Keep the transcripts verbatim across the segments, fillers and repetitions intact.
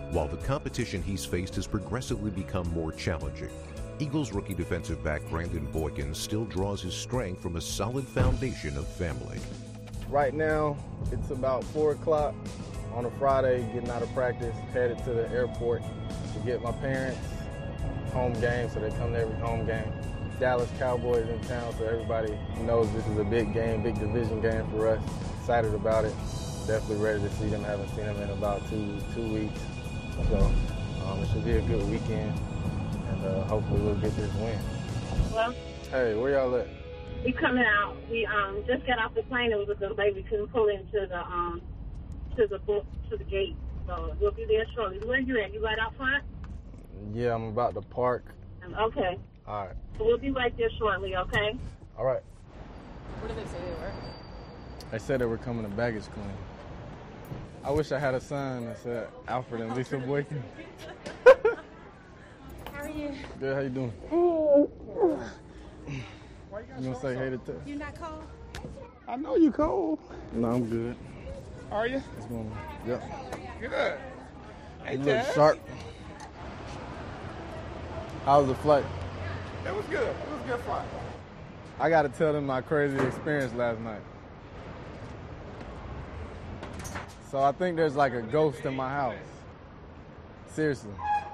While the competition he's faced has progressively become more challenging, Eagles rookie defensive back Brandon Boykin still draws his strength from a solid foundation of family. Right now, it's about four o'clock on a Friday, getting out of practice, headed to the airport to get my parents home game, so they come to every home game. Dallas Cowboys in town, so everybody knows this is a big game, big division game for us. Excited about it. Definitely ready to see them. Haven't seen them in about two two weeks. So um, it should be a good weekend, and uh, hopefully we'll get this win. Well, hey, where y'all at? We coming out. We um just got off the plane. It was a delay. We couldn't pull into the um to the book to the gate. So we'll be there shortly. Where you at? You right out front? Yeah, I'm about to park. Okay. All right. So we'll be right there shortly. Okay. All right. What did they say they were? They said they were coming to baggage claim. I wish I had a sign that said Alfred and Lisa Boykin. How are you? Good, how you doing? You gonna say hey to Tess? You not cold? I know you cold. No, I'm good. Are you? What's going on? Yep. Good. Hey, You look Tess. sharp. How was the flight? It was good. It was a good flight. I gotta tell them my crazy experience last night. So I think there's like a ghost in my house. Seriously.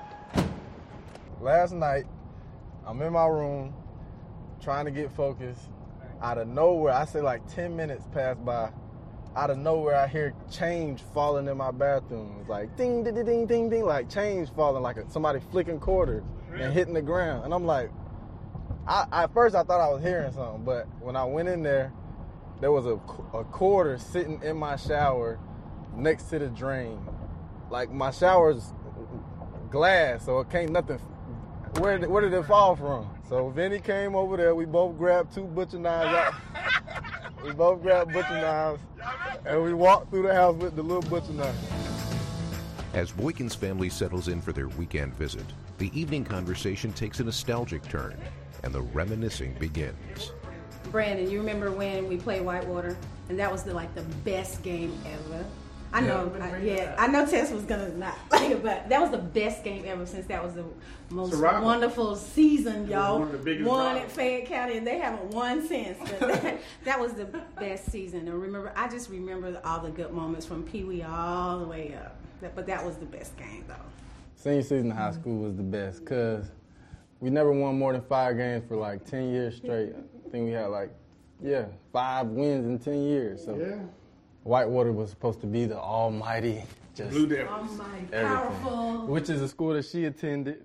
Last night, I'm in my room, trying to get focused. Out of nowhere, I say like ten minutes passed by. Out of nowhere, I hear change falling in my bathroom. It's like ding, ding, ding, ding, ding, ding, like change falling, like a, somebody flicking quarters and hitting the ground. And I'm like, I, at first I thought I was hearing something, but when I went in there, there was a, a quarter sitting in my shower next to the drain. Like my shower's glass, so it can't nothing. Where did, where did it fall from? So Vinny came over there. We both grabbed two butcher knives out. We both grabbed butcher knives, and we walked through the house with the little butcher knife. As Boykin's family settles in for their weekend visit, the evening conversation takes a nostalgic turn, and the reminiscing begins. Brandon, you remember when we played Whitewater? And that was the, like the best game ever. I know, Yeah. I, yeah, I know Tess was gonna not like it, but that was the best game ever since that was the most Survival. wonderful season, y'all. One of the biggest Won rivals. at Fayette County, and they haven't won since. But that, that was the best season. And remember, I just remember all the good moments from Pee Wee all the way up. That- But that was the best game, though. Senior season of high school was the best because we never won more than five games for like ten years straight. I think we had like, yeah, five wins in ten years. So Yeah. Whitewater was supposed to be the almighty, just Blue Devils. Almighty, everything. powerful. Which is a school that she attended.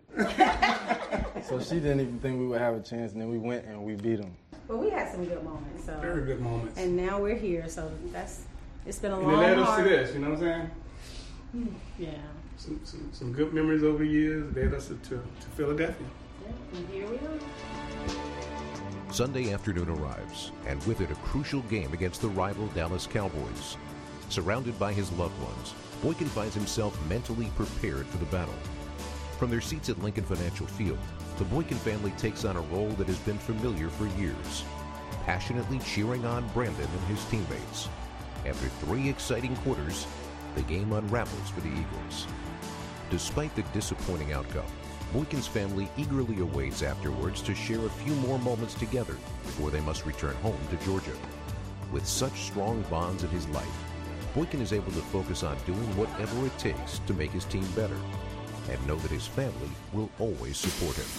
So she didn't even think we would have a chance, and then we went and we beat them. But we had some good moments. So. Very good moments. And now we're here, so that's, it's been a And long, it led us hard. to this, you know what I'm saying? Yeah. Some, some, some good memories over the years led us to, to Philadelphia. Yeah, and here we are. Sunday afternoon arrives, and with it a crucial game against the rival Dallas Cowboys. Surrounded by his loved ones, Boykin finds himself mentally prepared for the battle. From their seats at Lincoln Financial Field, the Boykin family takes on a role that has been familiar for years, passionately cheering on Brandon and his teammates. After three exciting quarters, the game unravels for the Eagles. Despite the disappointing outcome, Boykin's family eagerly awaits afterwards to share a few more moments together before they must return home to Georgia. With such strong bonds in his life, Boykin is able to focus on doing whatever it takes to make his team better and know that his family will always support him.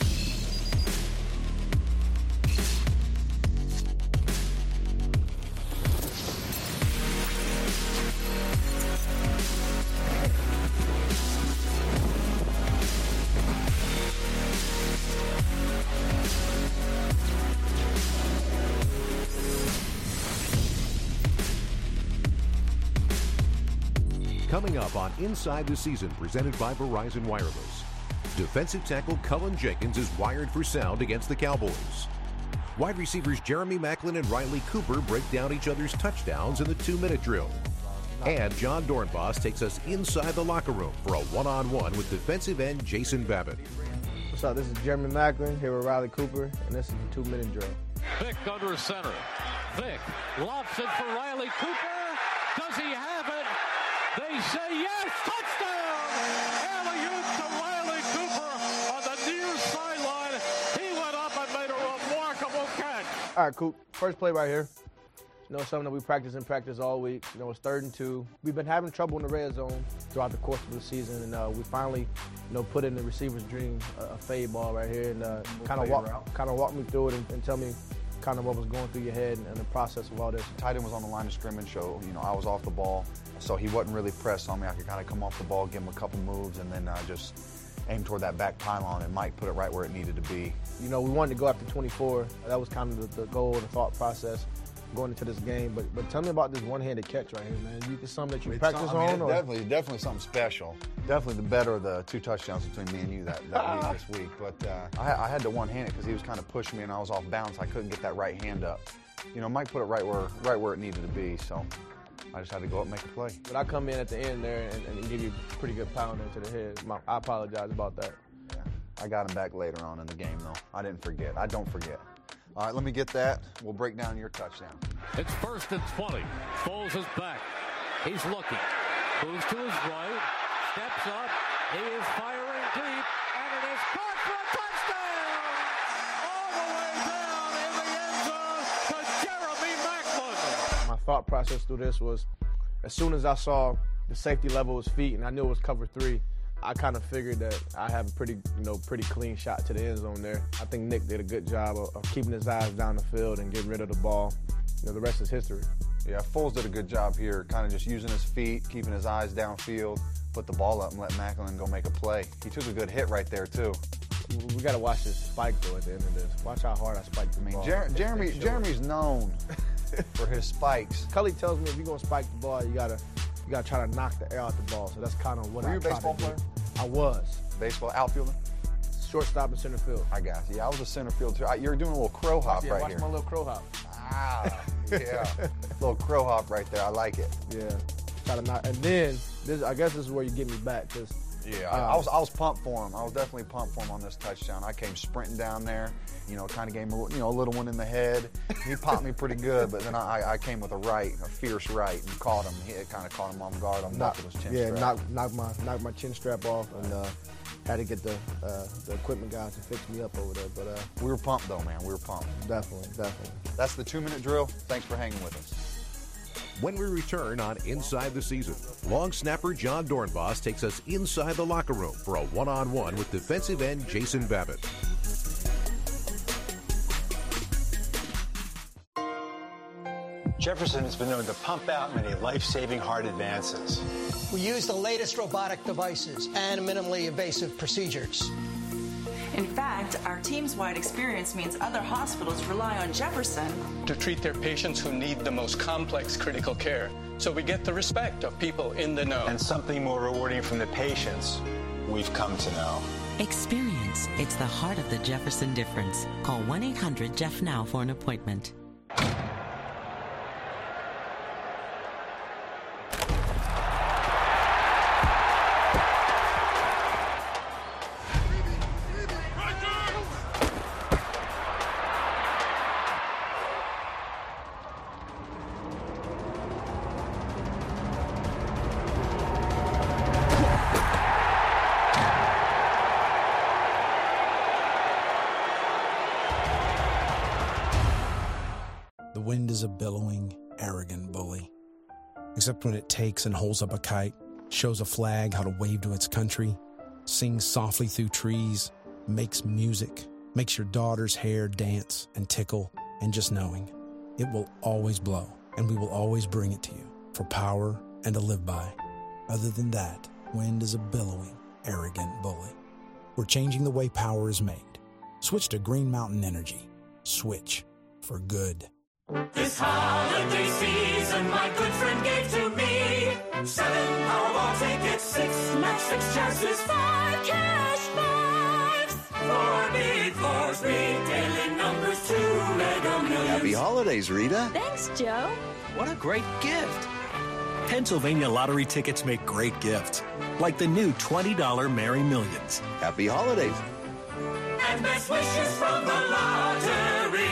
Coming up on Inside the Season, presented by Verizon Wireless. Defensive tackle Cullen Jenkins is wired for sound against the Cowboys. Wide receivers Jeremy Maclin and Riley Cooper break down each other's touchdowns in the two-minute drill. And John Dornbos takes us inside the locker room for a one-on-one with defensive end Jason Babbitt. What's up? This is Jeremy Maclin here with Riley Cooper, and this is the two-minute drill. Vick under center. Vick lobs it for Riley Cooper. Does he have it? They say yes. Touchdown! All right, Coop. First play right here. You know, something that we practice and practice all week. You know, it's third and two. We've been having trouble in the red zone throughout the course of the season, and uh, we finally, you know, put in the receiver's dream, a, a fade ball right here, and uh, kind of walk, kind of walk me through it and, and tell me kind of what was going through your head and, and the process of all this. Tight end was on the line of scrimmage, so, you know, I was off the ball, so he wasn't really pressed on me. I could kind of come off the ball, give him a couple moves, and then uh, just aim toward that back pylon, and Mike put it right where it needed to be. You know, we wanted to go after twenty-four. That was kind of the, the goal, the thought process going into this game. But but tell me about this one-handed catch right here, man. You, it's something that you it's practice some, I mean, on? It's or? definitely, definitely something special. Definitely the better of the two touchdowns between me and you that, that week this week. But uh, I, I had to one-hand it because he was kind of pushing me, and I was off balance. I couldn't get that right hand up. You know, Mike put it right where right where it needed to be, so I just had to go up and make a play. But I come in at the end there and, and give you a pretty good pound into the head. My, I apologize about that. Yeah, I got him back later on in the game, though. I didn't forget. I don't forget. All right, let me get that. We'll break down your touchdown. It's first and twenty. Foles is back. He's looking. Moves to his right. Steps up. He is firing deep. And it is caught for a touchdown! All the way down in the end zone to Jeremy Maclin. My thought process through this was, as soon as I saw the safety level of his feet and I knew it was cover three, I kind of figured that I have a pretty, you know, pretty clean shot to the end zone there. I think Nick did a good job of, of keeping his eyes down the field and getting rid of the ball. You know, the rest is history. Yeah, Foles did a good job here, kind of just using his feet, keeping his eyes downfield, put the ball up and let Maclin go make a play. He took a good hit right there, too. We got to watch this spike, though, at the end of this. Watch how hard I spike the I mean, ball. Jer- Jeremy, Jeremy's known for his spikes. Cully tells me if you're going to spike the ball, you got to you gotta try to knock the air out the ball. So that's kind of what Were I you a tried baseball to do. player? I was. Baseball outfielder? Shortstop and center field. I got you. Yeah, I was a center field, too. I, you're doing a little crow hop yeah, right watch here. my little crow hop. Ah, yeah. Little crow hop right there. I like it. Yeah. Try to knock. And then, this, I guess this is where you get me back. Cause, Yeah, uh, I, I was I was pumped for him. I was definitely pumped for him on this touchdown. I came sprinting down there, you know, kind of gave him a, you know, a little one in the head. He popped me pretty good, but then I, I came with a right, a fierce right, and caught him. He kind of caught him off guard on knock, knock, his chin yeah, strap. knock, knock my knock my chin strap off, and uh, had to get the uh, the equipment guys to fix me up over there. But uh, we were pumped though, man. We were pumped. Definitely, definitely. That's the two-minute drill. Thanks for hanging with us. When we return on Inside the Season, long snapper John Dornbos takes us inside the locker room for a one-on-one with defensive end Jason Babbitt. Jefferson has been known to pump out many life-saving heart advances. We use the latest robotic devices and minimally invasive procedures. In fact, our team's wide experience means other hospitals rely on Jefferson to treat their patients who need the most complex critical care. So we get the respect of people in the know. And something more rewarding from the patients we've come to know. Experience. It's the heart of the Jefferson difference. Call one eight hundred Jeff now for an appointment. The wind is a billowing, arrogant bully. Except when it takes and holds up a kite, shows a flag how to wave to its country, sings softly through trees, makes music, makes your daughter's hair dance and tickle, and just knowing it will always blow, and we will always bring it to you for power and to live by. Other than that, wind is a billowing, arrogant bully. We're changing the way power is made. Switch to Green Mountain Energy. Switch for good. This holiday season, my good friend gave to me seven Powerball tickets, six match six chances, five cash fives, four big fours, big daily numbers, two Mega Millions. Happy holidays, Rita. Thanks, Joe. What a great gift. Pennsylvania lottery tickets make great gifts, like the new twenty dollar Merry Millions. Happy holidays. And best wishes from the lottery.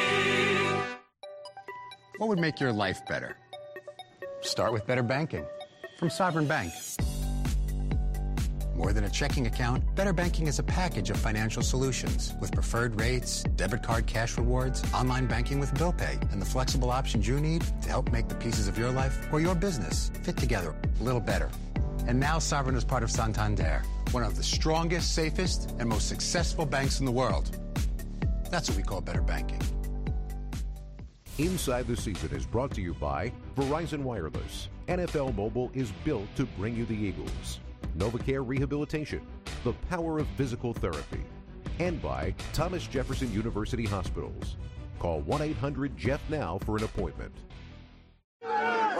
What would make your life better? Start with better banking from Sovereign Bank. More than a checking account, Better Banking is a package of financial solutions with preferred rates, debit card cash rewards, online banking with bill pay, and the flexible options you need to help make the pieces of your life or your business fit together a little better. And now Sovereign is part of Santander, one of the strongest, safest, and most successful banks in the world. That's what we call better banking. Inside the Season is brought to you by Verizon Wireless. N F L Mobile is built to bring you the Eagles. NovaCare Rehabilitation, the power of physical therapy. And by Thomas Jefferson University Hospitals. Call one eight hundred Jeff now for an appointment. Come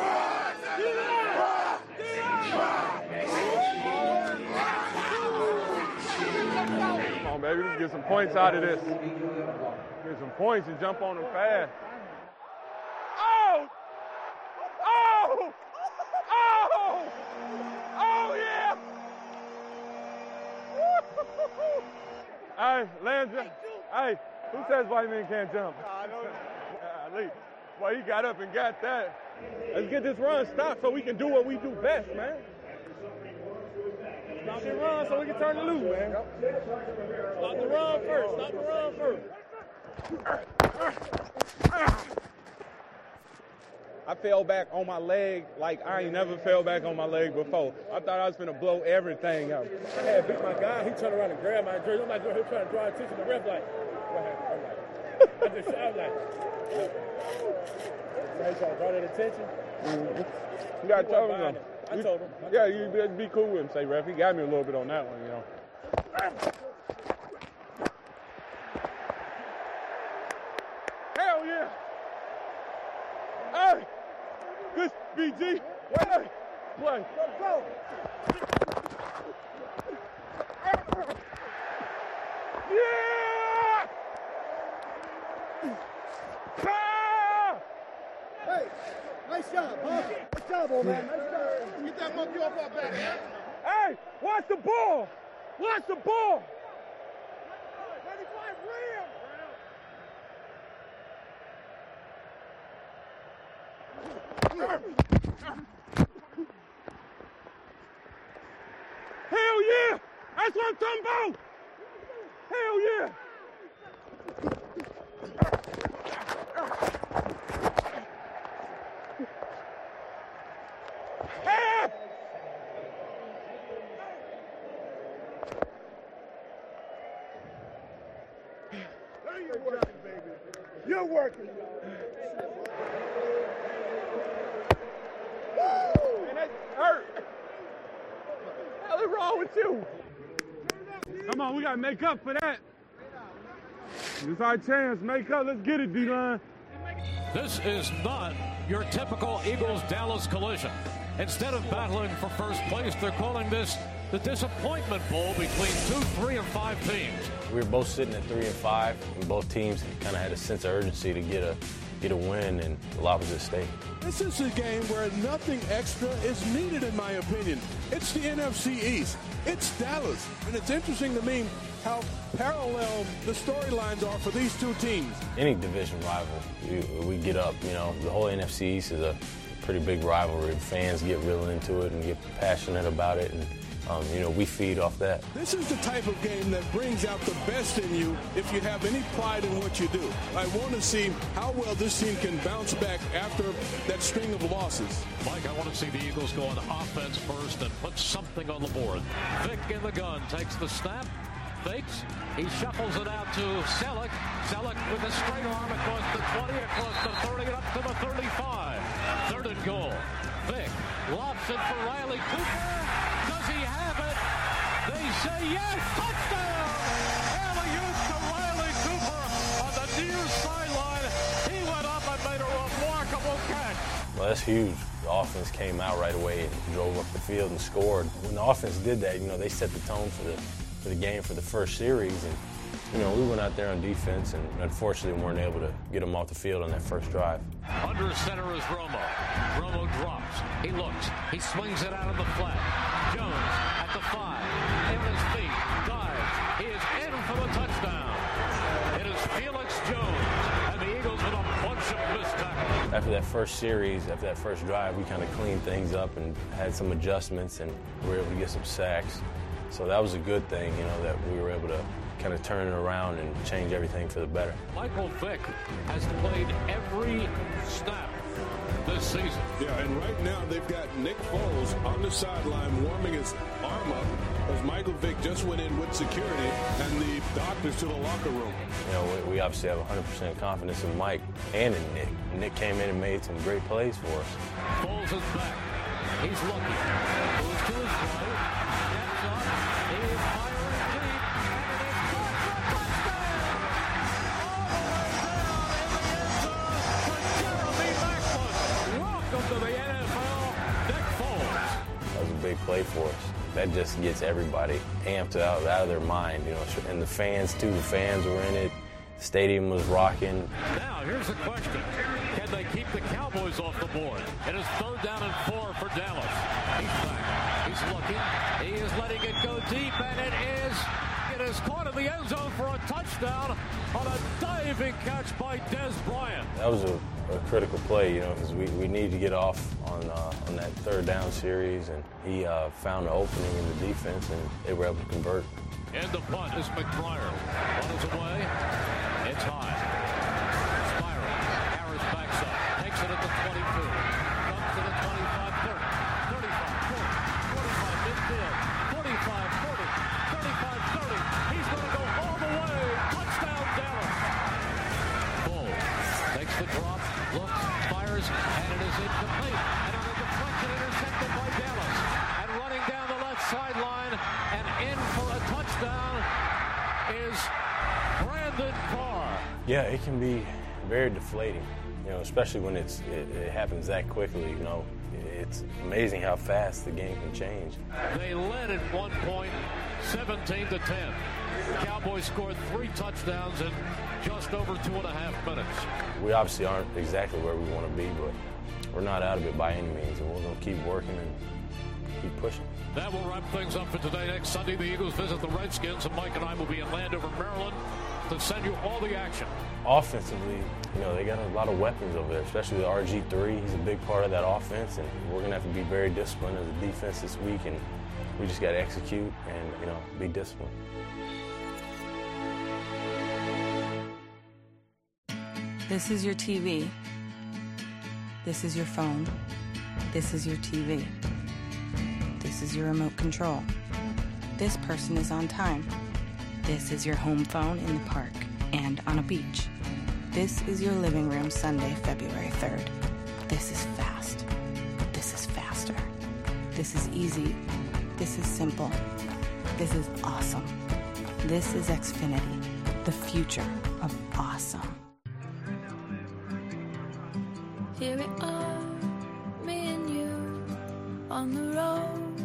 on, baby, let's get some points out of this. Get some points and jump on them fast. Oh! Oh! Oh! Oh, yeah! Hey, Landry. Hey, who says white men can't jump? I know. Well, he got up and got that. Let's get this run stopped so we can do what we do best, man. Stop the run so we can turn the loose, man. Stop the run first. Stop the run first. I fell back on my leg like I ain't never fell back on my leg before. I thought I was finna blow everything out. I had beat my guy. He turned around and grabbed my jersey. I'm like, he trying to draw attention. The ref like, what happened? I'm like, I just shot like, so he trying to draw that attention. Mm-hmm. You got to tell him. I you, told him. I yeah, you better be cool with him. Say, ref, he got me a little bit on that one, you know. Hell yeah! Hey! Good B G. Hey! Play. Let's go! Yeah! Ah! Hey! Nice job, huh? Nice job, old man. Nice job. Get that monkey off our back, man. Hey! Watch the ball! Watch the ball! thirty-five Ram! Hell yeah! That's what I'm talking about! Hell yeah! Ah! You're working, baby. You're working. Man, that hurt. What is wrong with you? Come on, we gotta make up for that. This is our chance. Make up. Let's get it, D-line. This is not your typical Eagles-Dallas collision. Instead of battling for first place, they're calling this the disappointment bowl between two, three, and five teams. We were both sitting at three and five, and both teams kind of had a sense of urgency to get a get a win in the opposite state. This is a game where nothing extra is needed, in my opinion. It's the N F C East. It's Dallas. And it's interesting to me how parallel the storylines are for these two teams. Any division rival, we, we get up, you know, the whole N F C East is a pretty big rivalry. Fans get real into it and get passionate about it. And Um, you know, we feed off that. This is the type of game that brings out the best in you if you have any pride in what you do. I want to see how well this team can bounce back after that string of losses. Mike, I want to see the Eagles go on offense first and put something on the board. Vick in the gun, takes the snap, fakes, he shuffles it out to Selleck. Selleck with a straight arm across the twenty, across the thirty, and up to the thirty-five. Third and goal. Vick lobs it for Riley Cooper. Does he have it? They say yes. Touchdown! Alley-oop to Riley Cooper on the near sideline. He went up and made a remarkable catch. Well, that's huge. The offense came out right away and drove up the field and scored. When the offense did that, you know, they set the tone for the for the game for the first series. And, you know, we went out there on defense and unfortunately weren't able to get them off the field on that first drive. Under center is Romo. Romo drops. He looks. He swings it out of the flat. Jones at the five. In his feet. Dives. He is in for the touchdown. It is Felix Jones. And the Eagles with a bunch of missed tackles. After that first series, after that first drive, we kind of cleaned things up and had some adjustments and we were able to get some sacks. So that was a good thing, you know, that we were able to kind of turn it around and change everything for the better. Michael Vick has played every snap this season. Yeah, and right now they've got Nick Foles on the sideline warming his arm up as Michael Vick just went in with security and the doctors to the locker room. You know, we, we obviously have one hundred percent confidence in Mike and in Nick. Nick came in and made some great plays for us. Foles is back. He's looking. Goes to his right. Steps up. He is firing deep. And it is caught for a touchdown! All the way down in the end zone for Jeremy Maclin. Welcome to the N F L, Nick Foles. That was a big play for us. That just gets everybody amped out, out of their mind, you know, and the fans too. The fans were in it. The stadium was rocking. Now, here's the question. Can they keep the Cowboys off the board? It is third down and four for Dallas. He's back. He's looking. He is letting it go deep, and it is, it is caught in the end zone for a touchdown on a diving catch by Dez Bryant. That was a, a critical play, you know, because we, we needed to get off on uh, on that third down series, and he uh, found an opening in the defense, and they were able to convert. And the punt is McBriar. Punt is away. It's high. Spiral. Harris backs up. Takes it at the twenty-two. Comes to the twenty-five, thirty. thirty-five, forty. forty-five, midfield. forty-five, forty. thirty-five, thirty. He's going to go all the way. Touchdown, Dallas. Bull takes the drop, looks, fires, and it is incomplete. And on a deflection, intercepted by Dallas. And running down the left sideline and in for a touchdown is Brandon Carr. Yeah, it can be very deflating, you know, especially when it's it, it happens that quickly, you know. It's amazing how fast the game can change. They led at one point, seventeen to ten. The Cowboys scored three touchdowns in just over two and a half minutes. We obviously aren't exactly where we want to be, but we're not out of it by any means, and we're going to keep working and keep pushing. That will wrap things up for today. Next Sunday, the Eagles visit the Redskins, and Mike and I will be in Landover, Maryland, to send you all the action. Offensively, you know, they got a lot of weapons over there, especially the R G three. He's a big part of that offense, and we're going to have to be very disciplined as a defense this week, and we just got to execute and, you know, be disciplined. This is your T V. This is your phone. This is your T V. This is your remote control. This person is on time. This is your home phone in the park and on a beach. This is your living room Sunday, February third. This is fast. This is faster. This is easy. This is simple. This is awesome. This is Xfinity, the future of awesome. Here we are, me and you, on the road.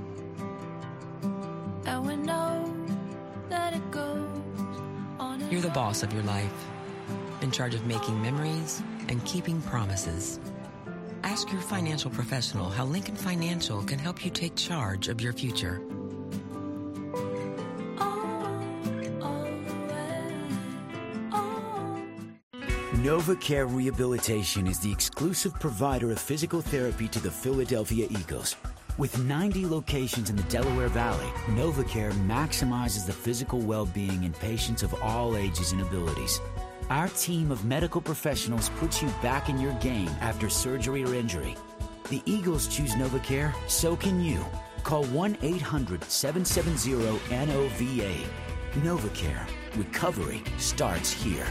And we know that it goes on. You're the boss of your life, in charge of making memories and keeping promises. Ask your financial professional how Lincoln Financial can help you take charge of your future. NovaCare Rehabilitation is the exclusive provider of physical therapy to the Philadelphia Eagles. With ninety locations in the Delaware Valley, NovaCare maximizes the physical well-being in patients of all ages and abilities. Our team of medical professionals puts you back in your game after surgery or injury. The Eagles choose NovaCare, so can you. Call one eight hundred seven seven zero N O V A. NovaCare. Recovery starts here.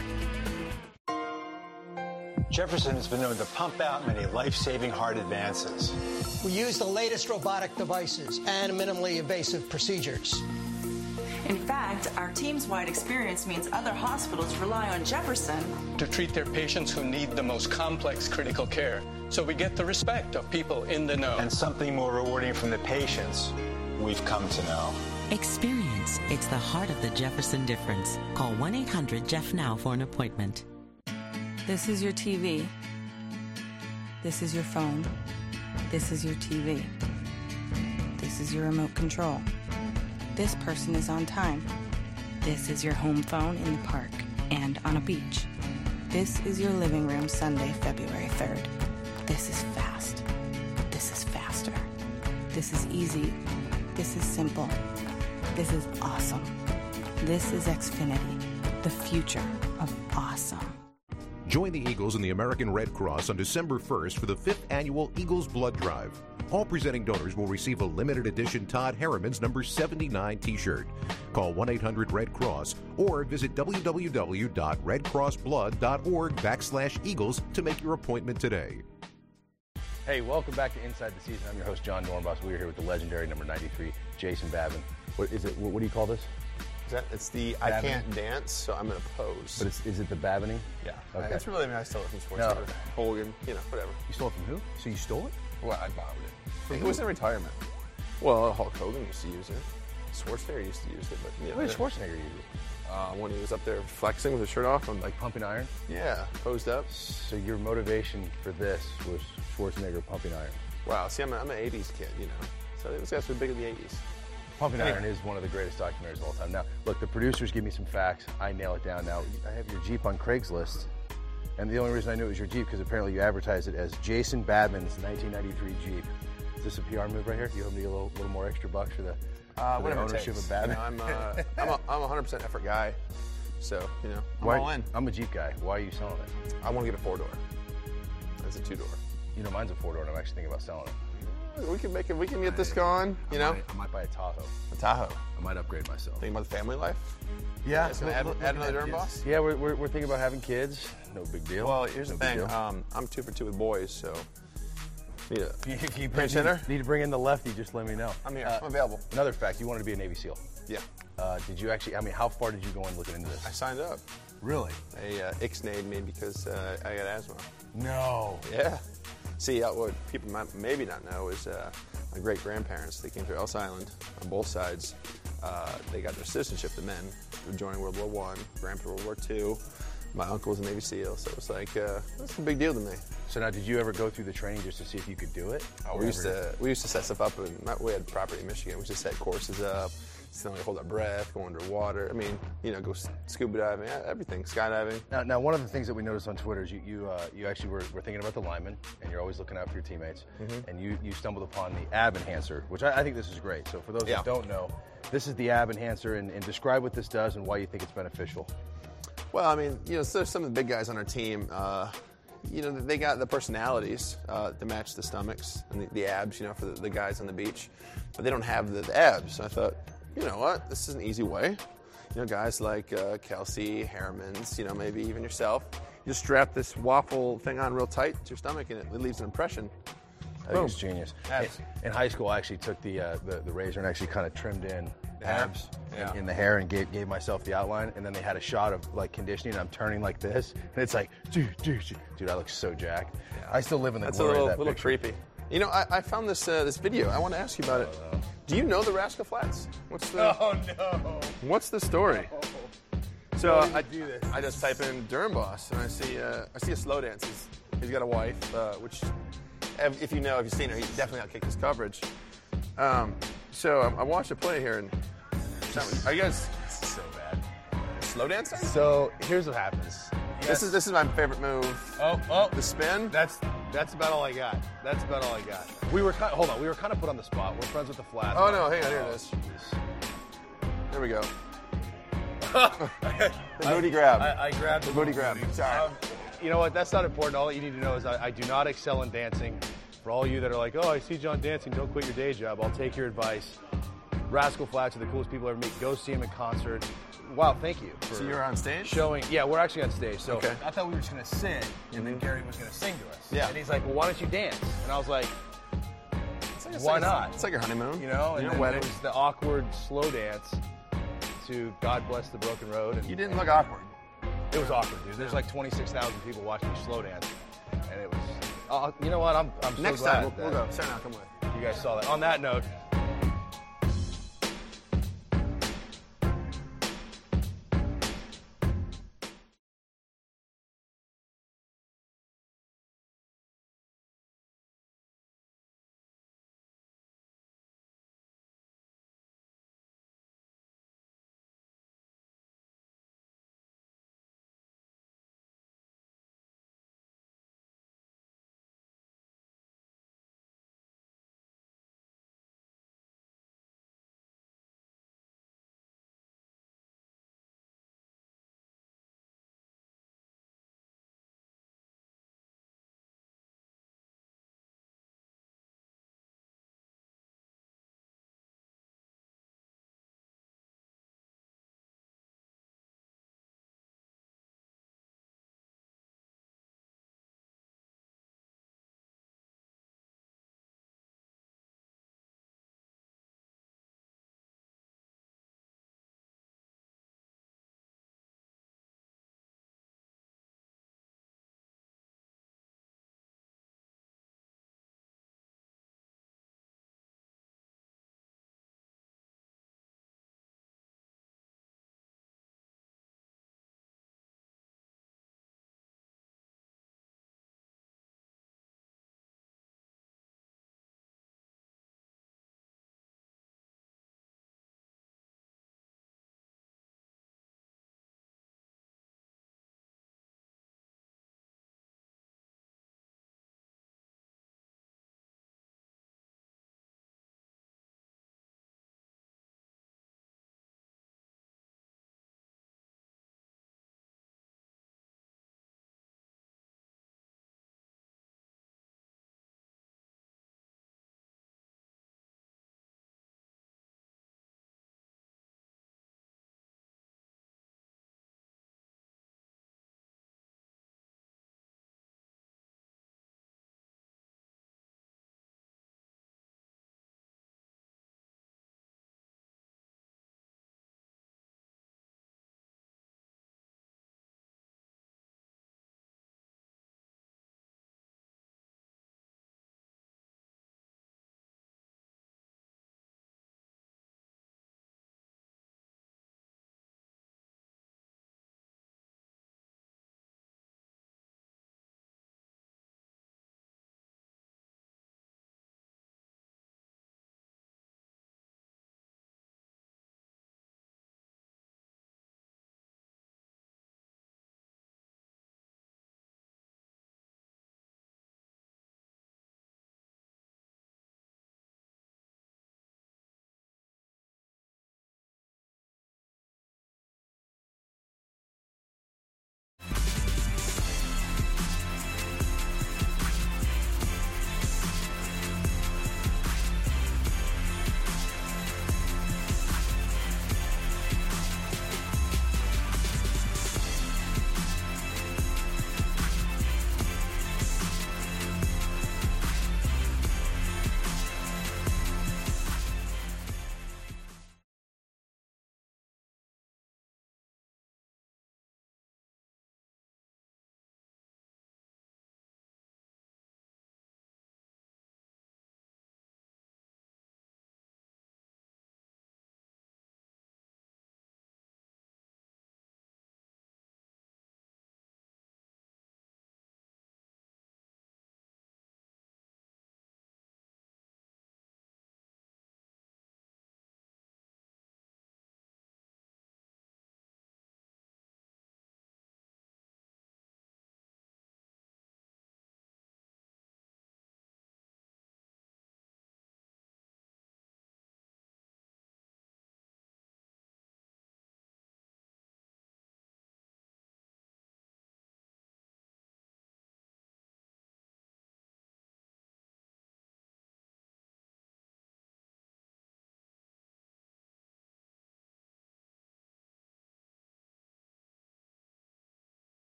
Jefferson has been known to pump out many life-saving heart advances. We use the latest robotic devices and minimally invasive procedures. In fact, our team's wide experience means other hospitals rely on Jefferson to treat their patients who need the most complex critical care. So we get the respect of people in the know. And something more rewarding from the patients we've come to know. Experience. It's the heart of the Jefferson difference. Call one eight hundred Jeff now for an appointment. This is your T V. This is your phone. This is your T V. This is your remote control. This person is on time. This is your home phone in the park and on a beach. This is your living room Sunday, February third. This is fast. This is faster. This is easy. This is simple. This is awesome. This is Xfinity, the future of awesome. Join the Eagles and the American Red Cross on December first for the fifth annual Eagles Blood Drive. All presenting donors will receive a limited edition Todd Harriman's number seventy-nine t-shirt. Call one eight hundred red cross or visit www.redcrossblood.org backslash Eagles to make your appointment today. Hey, welcome back to Inside the Season. I'm your host, John Dornbos. We're here with the legendary number ninety-three, Jason Babin. What is it? What, what do you call this? Is that, it's the Babbing? I can't dance, so I'm going to pose. But it's, is it the Babining? Yeah. Okay. That's really, I mean, I stole it from sports. No. Hogan, you know, whatever. You stole it from who? So you stole it? Well, I borrowed it. From It who? was in retirement. Well, Hulk Hogan used to use it. Schwarzenegger used to use it, but you know. When did Schwarzenegger use it? Uh, when he was up there flexing with his shirt off, I'm like pumping iron. Yeah, posed up. So your motivation for this was Schwarzenegger pumping iron. Wow. See, I'm, a, I'm an eighties kid, you know. So those guys were big in the eighties. Pumping Anyway. Iron is one of the greatest documentaries of all time. Now, look, the producers give me some facts. I nail it down. Now, I have your Jeep on Craigslist, and the only reason I knew it was your Jeep because apparently you advertised it as Jason Babin's nineteen ninety-three Jeep. Is this a P R move right here? Do you hope to get a little, little more extra bucks for the, Uh, for the whatever it ownership takes. of Babin? You know, I'm, uh, I'm, a, I'm a one hundred percent effort guy, so, you know, I'm Why- all in. I'm a Jeep guy. Why are you selling it? I want to get a four-door. That's a two-door. You know, mine's a four-door, and I'm actually thinking about selling it. We can make it. We can get this going. You I know, might, I might buy a Tahoe. a Tahoe. I might upgrade myself. Thinking about the family life. Yeah. It's gonna add, Look- add looking another at Durham kids. boss. Yeah, we're, we're, we're thinking about having kids. No big deal. Well, here's No the big thing. deal. Um, I'm two for two with boys, so yeah. If you Prince Center. need to bring in the lefty, just let me know. I'm here. Uh, I'm available. Another fact, you wanted to be a Navy SEAL. Yeah. Uh, did you actually, I mean, how far did you go in looking into this? I signed up. Really? They uh, ixnayed me because uh, I got asthma. No. Yeah. See, uh, what people might maybe not know is uh, my great grandparents. They came to Ellis Island on both sides. Uh, they got their citizenship, the men, joining World War One, Grandpa World War Two. My uncle was a Navy SEAL, so it was like uh, that's a big deal to me. So now, did you ever go through the training just to see if you could do it? Or we used ever- to we used to set stuff up. And we had property in Michigan. We used to set courses up, still hold our breath, go underwater. I mean, you know, go s- scuba diving, yeah, everything, skydiving. Now, now, one of the things that we noticed on Twitter is you you, uh, you actually were, were thinking about the linemen, and you're always looking out for your teammates. Mhm. And you, you stumbled upon the ab enhancer, which I, I think this is great. So for those Yeah. who don't know, this is the ab enhancer, and, and describe what this does and why you think it's beneficial. Well, I mean, you know, so some of the big guys on our team, uh, you know, they got the personalities uh, to match the stomachs and the, the abs, you know, for the, the guys on the beach, but they don't have the, the abs. So I thought, you know what, this is an easy way. You know, guys like uh, Kelsey, Harriman's, you know, maybe even yourself, you just strap this waffle thing on real tight to your stomach, and it, it leaves an impression. I think it's genius. Abs. In, in high school, I actually took the, uh, the the razor and actually kind of trimmed in The hair? abs Yeah. in, in the hair and gave, gave myself the outline. And then they had a shot of like conditioning, and I'm turning like this, and it's like, dude, dude, dude, dude I look so jacked. I still live in the That's a glory little, of that little picture. creepy. You know, I, I found this uh, this video. I want to ask you about it. Do you know the Rascal Flats? What's the? Oh no! What's the story? So Why did I you do this? I just type in Durham Boss, and I see uh, I see a slow dance. He's, he's got a wife, uh, which if if you know, if you've seen her, he definitely outkicked his coverage. Um, so I, I watched it play here, and are you guys so bad? Slow dancing? So here's what happens. This is this is my favorite move. Oh, oh, the spin. That's that's about all I got. That's about all I got. We were kind hold on. We were kind of put on the spot. We're friends with the Flats. Oh no! Hang on, here it is. There we go. The booty grab. I, I grabbed the booty grab. Sorry. Um, you know what? That's not important. All you need to know is I, I do not excel in dancing. For all you that are like, oh, I see John dancing, don't quit your day job. I'll take your advice. Rascal Flats are the coolest people I ever meet. Go see them in concert. Wow, thank you. For So you're on stage? Showing. Yeah, we're actually on stage. So Okay. I thought we were just gonna sit, and then Gary was gonna sing to us. Yeah. And he's like, well, why don't you dance? And I was like, It's like a- why it's like a- not? It's like your honeymoon. You know, and Your then wedding. it was the awkward slow dance to God Bless the Broken Road. And You didn't look awkward. It was awkward, dude. There's like twenty-six thousand people watching me slow dance, and it was. Uh, you know what? I'm. I'm so Next glad time, we'll, that we'll go. Sarah and I'll come with. You guys saw that. On that note,